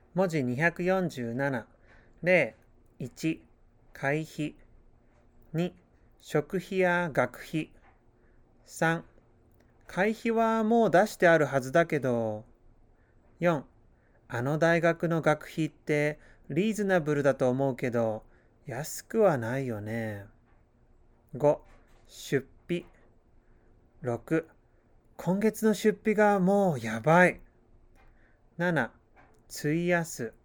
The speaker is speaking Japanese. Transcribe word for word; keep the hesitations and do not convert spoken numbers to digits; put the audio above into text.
文字にひゃくよんじゅうなな。例いち、会費。に、食費や学費。さん、会費はもう出してあるはずだけど。よん、あの大学の学費ってリーズナブルだと思うけど、安くはないよね。ご、出費。ろく、今月の出費がもうやばい。なな、費やす。